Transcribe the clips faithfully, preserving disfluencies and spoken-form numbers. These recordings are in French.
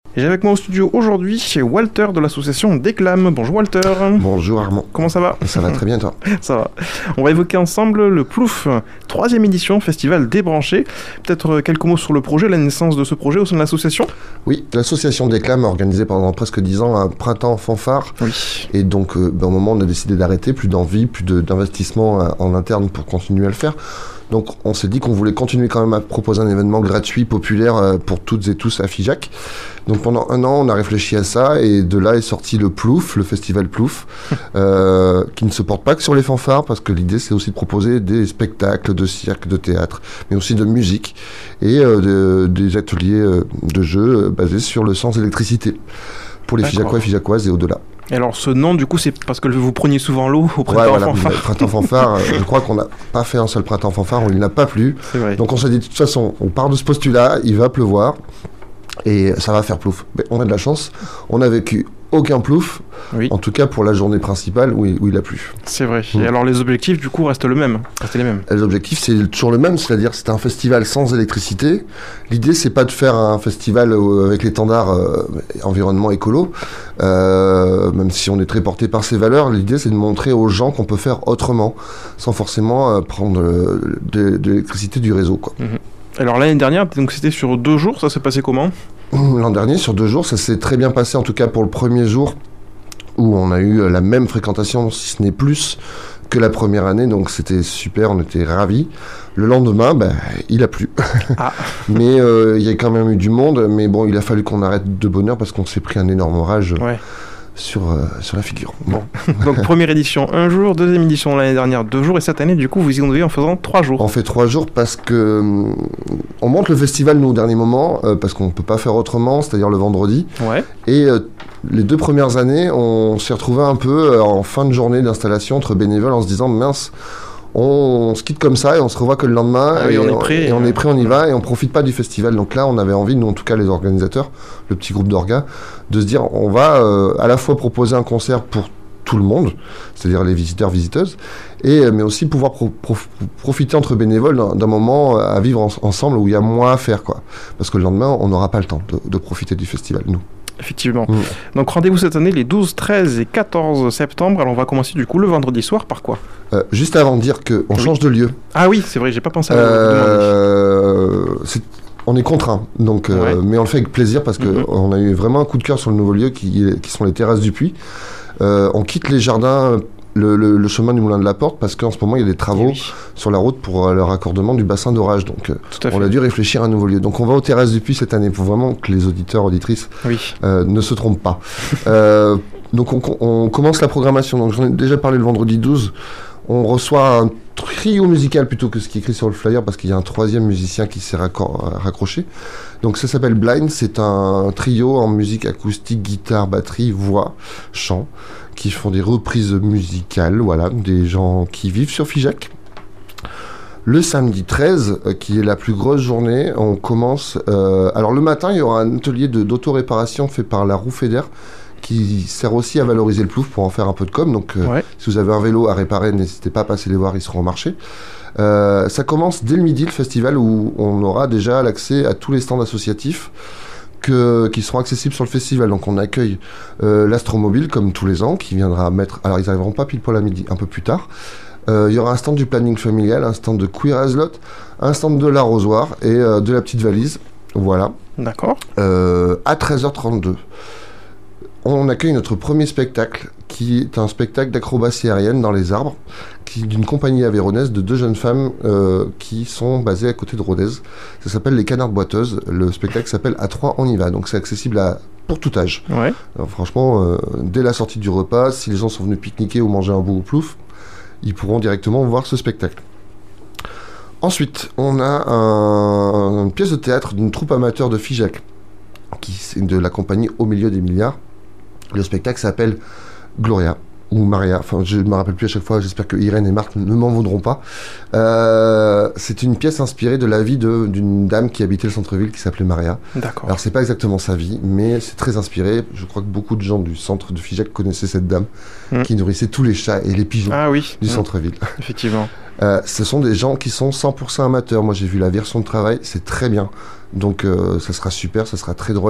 Et j'ai avec moi au studio aujourd'hui chez Walter de l'association Déclame. Bonjour Walter. Bonjour Armand. Comment ça va ? Ça va très bien toi ? Ça va. On va évoquer ensemble le Plouf, troisième édition, festival débranché. Peut-être quelques mots sur le projet, la naissance de ce projet au sein de l'association ? Oui, l'association Déclame a organisé pendant presque dix ans un printemps fanfare. Oui. Et donc euh, ben, au moment où on a décidé d'arrêter, plus d'envie, plus de, d'investissement euh, en interne pour continuer à le faire. Donc on s'est dit qu'on voulait continuer quand même à proposer un événement gratuit, populaire euh, pour toutes et tous à Figeac. Donc pendant un an, on a réfléchi à ça et de là est sorti le Plouf, le festival Plouf, euh, qui ne se porte pas que sur les fanfares parce que l'idée c'est aussi de proposer des spectacles de cirque, de théâtre, mais aussi de musique et euh, de, des ateliers euh, de jeux euh, basés sur le sens électricité pour les Figeacois et Figeacoises et au-delà. Et alors ce nom du coup c'est parce que vous preniez souvent l'eau au printemps ouais, voilà, fanfare. Le printemps fanfare, euh, je crois qu'on n'a pas fait un seul printemps fanfare, on ne l'a pas plu. C'est vrai. Donc on s'est dit de toute façon, on part de ce postulat, il va pleuvoir et ça va faire plouf. Mais on a de la chance, on a vécu aucun plouf, oui. En tout cas pour la journée principale où il, où il a plu. C'est vrai. Mmh. Et alors les objectifs du coup restent le même, restent les mêmes. Les objectifs c'est toujours le même, c'est-à-dire c'est un festival sans électricité. L'idée c'est pas de faire un festival avec l'étendard euh, environnement écolo, euh, même si on est très porté par ces valeurs. L'idée c'est de montrer aux gens qu'on peut faire autrement, sans forcément euh, prendre euh, de, de l'électricité du réseau, quoi. Mmh. Alors l'année dernière, donc c'était sur deux jours, ça s'est passé comment ? L'an dernier, sur deux jours, ça s'est très bien passé, en tout cas pour le premier jour, où on a eu la même fréquentation, si ce n'est plus, que la première année, donc c'était super, on était ravis. Le lendemain, bah, il a plu. Ah. Mais il euh, y a quand même eu du monde, mais bon, il a fallu qu'on arrête de bonne heure parce qu'on s'est pris un énorme orage. Ouais. Sur, euh, sur la figure. Bon. Donc première édition un jour, deuxième édition l'année dernière deux jours et cette année du coup vous y innovez en faisant trois jours. On fait trois jours parce que euh, on monte le festival nous au dernier moment euh, parce qu'on ne peut pas faire autrement, c'est-à-dire le vendredi. Ouais. Et euh, les deux premières années on s'est retrouvé un peu euh, en fin de journée d'installation entre bénévoles en se disant mince, on, on se quitte comme ça et on se revoit que le lendemain. Ah oui, et on, on est prêt. Et on est prêt, on y va et on profite pas du festival. Donc là, on avait envie, nous en tout cas les organisateurs, le petit groupe d'orgas, de se dire on va euh, à la fois proposer un concert pour tout le monde, c'est-à-dire les visiteurs, visiteuses, et, mais aussi pouvoir pro- pro- profiter entre bénévoles d'un, d'un moment à vivre en, ensemble où il y a moins à faire, quoi. Parce que le lendemain, on n'aura pas le temps de, de profiter du festival, nous. Effectivement. Mmh. Donc rendez-vous cette année les douze, treize et quatorze septembre. Alors on va commencer du coup le vendredi soir par quoi ? euh, Juste avant de dire qu'on oui. change de lieu. Ah oui, c'est vrai, j'ai pas pensé à euh, vous c'est, on est contraint, donc, euh, ouais. mais on le fait avec plaisir parce qu'on mmh. a eu vraiment un coup de cœur sur le nouveau lieu qui, qui sont les terrasses du Puy. Euh, on quitte les jardins... Le, le, le chemin du Moulin de la Porte parce qu'en ce moment il y a des travaux oui. sur la route pour euh, le raccordement du bassin d'orage, donc euh, on a dû réfléchir à un nouveau lieu. Donc on va aux terrasses du Puy cette année pour vraiment que les auditeurs, auditrices oui. euh, ne se trompent pas. euh, donc on, on commence la programmation, donc j'en ai déjà parlé le vendredi douze. On reçoit un trio musical plutôt que ce qui est écrit sur le flyer parce qu'il y a un troisième musicien qui s'est raccor- raccroché. Donc ça s'appelle Blind, c'est un trio en musique acoustique, guitare, batterie, voix, chant, qui font des reprises musicales, voilà, des gens qui vivent sur Figeac. Le samedi treize, euh, qui est la plus grosse journée, on commence... Euh, alors le matin, il y aura un atelier de, d'autoréparation fait par la Roue Fédère, qui sert aussi à valoriser le Plouf pour en faire un peu de com. Donc, euh, ouais. si vous avez un vélo à réparer, n'hésitez pas à passer les voir, ils seront au marché. Euh, ça commence dès le midi, le festival, où on aura déjà l'accès à tous les stands associatifs que, qui seront accessibles sur le festival. Donc, on accueille euh, l'Astromobile, comme tous les ans, qui viendra mettre... Alors, ils n'arriveront pas pile poil à midi, un peu plus tard. Euh, il y aura un stand du planning familial, un stand de Queer as Lot, un stand de l'arrosoir et euh, de la petite valise. Voilà. D'accord. Euh, à treize heures trente-deux. On accueille notre premier spectacle, qui est un spectacle d'acrobatie aérienne dans les arbres, qui d'une compagnie aveyronnaise de deux jeunes femmes euh, qui sont basées à côté de Rodez. Ça s'appelle Les Canards Boiteuses. Le spectacle s'appelle À trois, on y va. Donc c'est accessible à, pour tout âge. Ouais. Alors, franchement, euh, dès la sortie du repas, si les gens sont venus pique-niquer ou manger un bout au Plouf, ils pourront directement voir ce spectacle. Ensuite, on a un, une pièce de théâtre d'une troupe amateur de Figeac, qui c'est de la compagnie Au milieu des milliards. Le spectacle s'appelle Gloria, ou Maria, enfin je ne me rappelle plus à chaque fois, j'espère que Irène et Marc ne m'en voudront pas. Euh, c'est une pièce inspirée de la vie de, d'une dame qui habitait le centre-ville qui s'appelait Maria. D'accord. Alors c'est pas exactement sa vie, mais c'est très inspiré. Je crois que beaucoup de gens du centre de Figeac connaissaient cette dame mmh. qui nourrissait tous les chats et les pigeons ah, oui. du mmh. centre-ville. Effectivement. Euh, ce sont des gens qui sont cent pour cent amateurs. Moi j'ai vu la version de travail, c'est très bien. Donc euh, ça sera super, ça sera très drôle.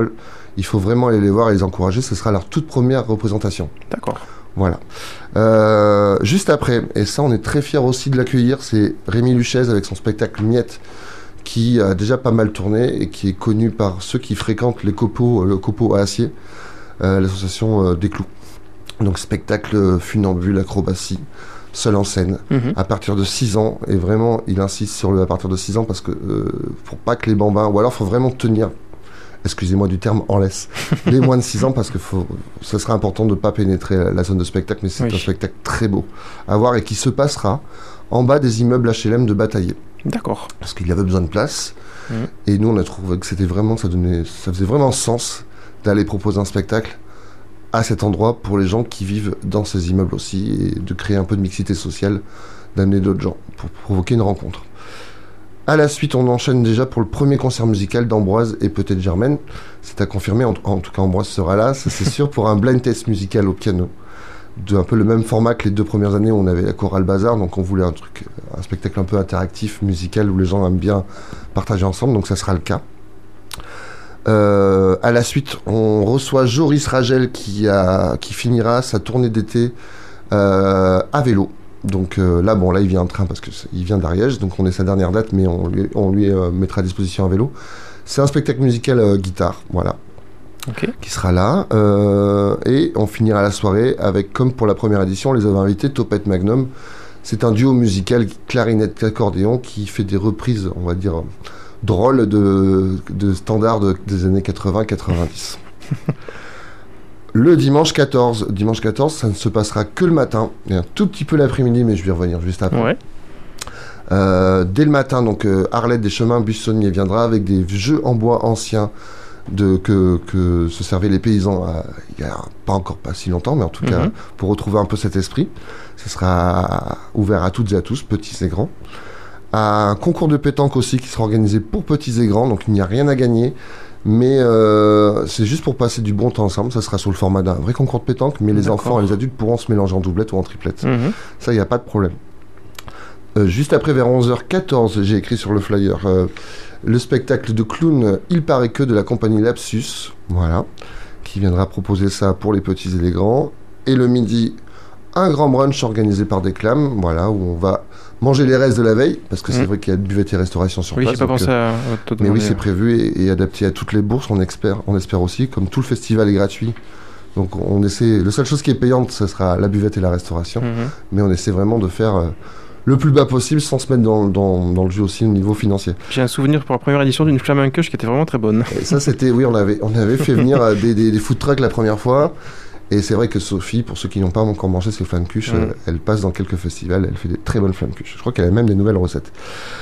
il faut vraiment aller les voir et les encourager. Ce sera leur toute première représentation. D'accord. Voilà. Euh, juste après, et ça on est très fiers aussi de l'accueillir, c'est Rémi Luchez avec son spectacle Miette, qui a déjà pas mal tourné et qui est connu par ceux qui fréquentent les copeaux, le copeau à acier, euh, l'association euh, des clous. Donc spectacle funambule, acrobatie, seul en scène, mm-hmm. à partir de six ans, et vraiment il insiste sur le à partir de six ans parce que euh, pour pas que les bambins, ou alors faut vraiment tenir, excusez-moi du terme, en laisse, les moins de six ans, parce que faut, ce serait important de ne pas pénétrer la, la zone de spectacle, mais c'est oui. un spectacle très beau à voir et qui se passera en bas des immeubles H L M de Bataillé. D'accord. Parce qu'il y avait besoin de place, mmh. et nous on a trouvé que c'était vraiment, ça, donnait, ça faisait vraiment sens d'aller proposer un spectacle à cet endroit pour les gens qui vivent dans ces immeubles aussi, et de créer un peu de mixité sociale, d'amener d'autres gens pour provoquer une rencontre. À la suite, on enchaîne déjà pour le premier concert musical d'Ambroise et peut-être Germaine. C'est à confirmer, en, en tout cas Ambroise sera là, ça c'est sûr, pour un blind test musical au piano. De un peu le même format que les deux premières années où on avait la chorale Bazar, donc on voulait un truc, un spectacle un peu interactif, musical, où les gens aiment bien partager ensemble, donc ça sera le cas. Euh, à la suite, on reçoit Joris Ragel qui, a, qui finira sa tournée d'été euh, à vélo. Donc euh, là, bon, là, il vient en train parce qu'il vient d'Ariège, donc on est sa dernière date, mais on lui, on lui euh, mettra à disposition un vélo. C'est un spectacle musical euh, guitare, voilà, okay. qui sera là. Euh, et on finira la soirée avec, comme pour la première édition, on les avait invités, Topette Magnum. C'est un duo musical clarinette-accordéon qui fait des reprises, on va dire, drôles de, de standards de, des années quatre-vingts quatre-vingt-dix. Le dimanche quatorze, dimanche quatorze, ça ne se passera que le matin, et un tout petit peu l'après-midi, mais je vais y revenir juste après. Ouais. Euh, dès le matin, donc euh, Arlette des Chemins Buissonniers viendra avec des jeux en bois anciens de, que, que se servaient les paysans à, il n'y a pas encore pas si longtemps, mais en tout mm-hmm. cas pour retrouver un peu cet esprit. Ce sera ouvert à toutes et à tous, petits et grands. Un concours de pétanque aussi qui sera organisé pour petits et grands, donc il n'y a rien à gagner. Mais euh, c'est juste pour passer du bon temps ensemble. Ça sera sous le format d'un vrai concours de pétanque, mais les D'accord. enfants et les adultes pourront se mélanger en doublette ou en triplette. Mmh. Ça, il n'y a pas de problème. Euh, juste après, vers onze heures quatorze, j'ai écrit sur le flyer euh, le spectacle de clown Il paraît que de la compagnie Lapsus, voilà, qui viendra proposer ça pour les petits et les grands. Et le midi, un grand brunch organisé par Déclame, voilà, où on va manger les restes de la veille, parce que c'est mmh. vrai qu'il y a de buvette et restauration sur oui, place. Oui, j'ai pas pensé euh, à te Mais oui, c'est prévu et, et adapté à toutes les bourses, on espère, on espère aussi, comme tout le festival est gratuit. Donc on essaie, la seule chose qui est payante, ce sera la buvette et la restauration, mmh. mais on essaie vraiment de faire euh, le plus bas possible sans se mettre dans, dans, dans le jeu aussi au niveau financier. J'ai un souvenir pour la première édition d'une flamencuche qui était vraiment très bonne. Et ça, c'était, oui, on avait, on avait fait venir euh, des, des, des food trucks la première fois. Et c'est vrai que Sophie, pour ceux qui n'ont pas encore mangé ses flamcuches, mmh. euh, elle passe dans quelques festivals, elle fait des très bonnes flamcuches. Je crois qu'elle a même des nouvelles recettes.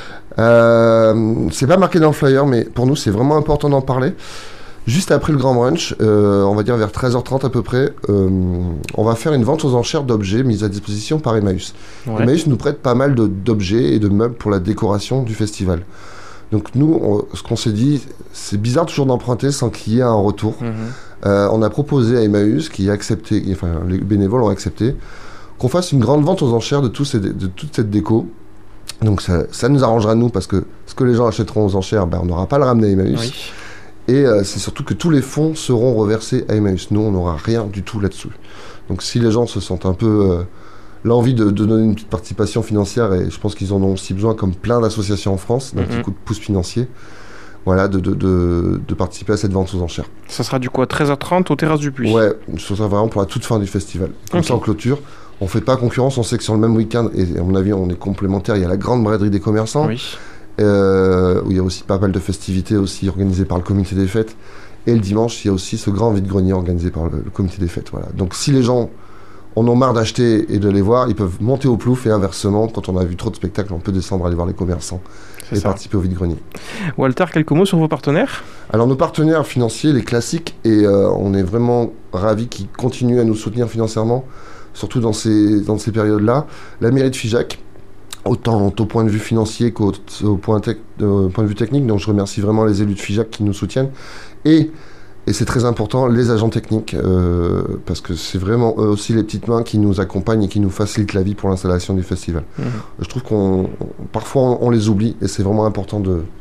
Euh, c'est pas marqué dans le flyer, mais pour nous, c'est vraiment important d'en parler. Juste après le grand brunch, euh, on va dire vers treize heures trente à peu près, euh, on va faire une vente aux enchères d'objets mis à disposition par Emmaüs. Ouais. Emmaüs nous prête pas mal de, d'objets et de meubles pour la décoration du festival. Donc nous, on, ce qu'on s'est dit, c'est bizarre toujours d'emprunter sans qu'il y ait un retour. Mmh. Euh, on a proposé à Emmaüs, qui a accepté, enfin les bénévoles ont accepté, qu'on fasse une grande vente aux enchères de, tous ces, de toute cette déco. Donc ça, ça nous arrangera nous, parce que ce que les gens achèteront aux enchères, ben, on n'aura pas à le ramener à Emmaüs. Oui. Et euh, c'est surtout que tous les fonds seront reversés à Emmaüs. Nous, on n'aura rien du tout là-dessus. Donc si les gens se sentent un peu... Euh, l'envie de, de donner une petite participation financière, et je pense qu'ils en ont aussi besoin, comme plein d'associations en France, d'un mmh. petit coup de pouce financier, voilà, de, de, de, de participer à cette vente aux enchères. Ça sera du coup à treize heures trente aux Terrasses du Puy. Ouais, ce sera vraiment pour la toute fin du festival. Comme okay. ça, en clôture, on ne fait pas concurrence, on sait que sur le même week-end, et à mon avis, on est complémentaires, il y a la grande braderie des commerçants, oui. euh, où il y a aussi pas mal de festivités aussi organisées par le comité des fêtes, et le dimanche, il y a aussi ce grand vide-grenier organisé par le, le comité des fêtes. Voilà. Donc si les gens en ont marre d'acheter et de les voir, ils peuvent monter au Plouf, et inversement, quand on a vu trop de spectacles, on peut descendre aller voir les commerçants c'est et ça. participer au vide-grenier. Walter, quelques mots sur vos partenaires ? Alors nos partenaires financiers, les classiques, et euh, on est vraiment ravis qu'ils continuent à nous soutenir financièrement, surtout dans ces, dans ces périodes-là. La mairie de Figeac, autant au point de vue financier qu'au au point, tec, euh, point de vue technique, donc je remercie vraiment les élus de Figeac qui nous soutiennent, et Et c'est très important, les agents techniques, euh, parce que c'est vraiment eux aussi les petites mains qui nous accompagnent et qui nous facilitent la vie pour l'installation du festival. Mmh. Je trouve qu'on, on, parfois on, on les oublie, et c'est vraiment important de,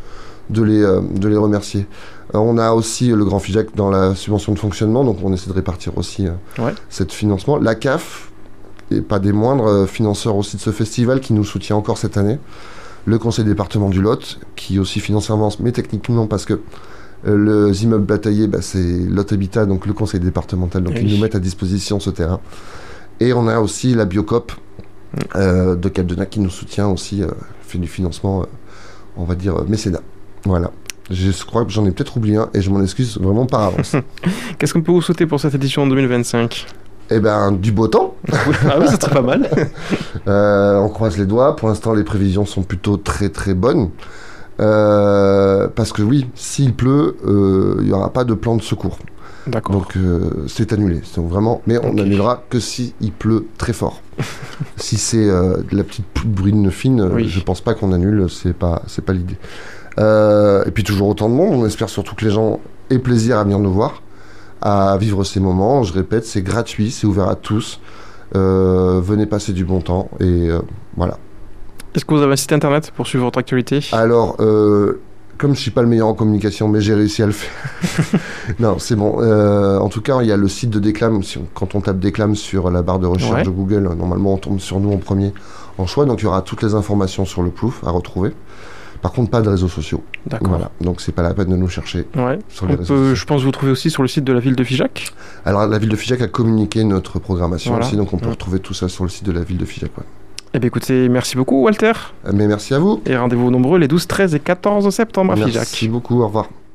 de les, euh, de les remercier. Euh, on a aussi le Grand Figeac dans la subvention de fonctionnement, donc on essaie de répartir aussi euh, ouais. cet financement. La C A F, et pas des moindres, euh, financeurs aussi de ce festival, qui nous soutient encore cette année. Le conseil département du Lot, qui aussi financièrement, mais techniquement parce que euh, les immeubles bataillés, bah, c'est Lot Habitat, donc le conseil départemental, donc oui. ils nous mettent à disposition ce terrain. Et on a aussi la Biocop euh, de Capdenac qui nous soutient aussi, euh, fait du financement, euh, on va dire, euh, mécénat. Voilà. Je crois que j'en ai peut-être oublié un et je m'en excuse vraiment par avance. Qu'est-ce qu'on peut vous souhaiter pour cette édition en deux mille vingt-cinq ? Eh ben, du beau temps. Ah oui, ça serait pas mal. euh, on croise les doigts. Pour l'instant, les prévisions sont plutôt très très bonnes. Euh, parce que oui, s'il pleut, il euh, n'y aura pas de plan de secours. D'accord. Donc euh, c'est annulé. Donc, vraiment, mais on n'annulera okay. que s'il pleut très fort. Si c'est euh, de la petite bruine fine, oui. je pense pas qu'on annule. C'est pas, c'est pas l'idée. Euh, et puis toujours autant de monde. On espère surtout que les gens aient plaisir à venir nous voir, à vivre ces moments. Je répète, c'est gratuit, c'est ouvert à tous. Euh, venez passer du bon temps et euh, voilà. Est-ce que vous avez un site internet pour suivre votre actualité ? Alors, euh, comme je suis pas le meilleur en communication, mais j'ai réussi à le faire. Non, c'est bon. Euh, en tout cas, il y a le site de Déclame. Si on, quand on tape Déclame sur la barre de recherche ouais. de Google, normalement, on tombe sur nous en premier en choix. Donc, il y aura toutes les informations sur le Plouf à retrouver. Par contre, pas de réseaux sociaux. D'accord. Voilà. Donc, c'est pas la peine de nous chercher ouais. sur les on réseaux peut, sociaux. Je pense vous trouver aussi sur le site de la ville de Figeac. Alors, la ville de Figeac a communiqué notre programmation voilà. aussi, donc on peut ouais. retrouver tout ça sur le site de la ville de Figeac. Ouais. Eh bien, écoutez, merci beaucoup, Walter. Mais merci à vous. Et rendez-vous nombreux les douze, treize et quatorze septembre à merci Figeac. Merci beaucoup, au revoir.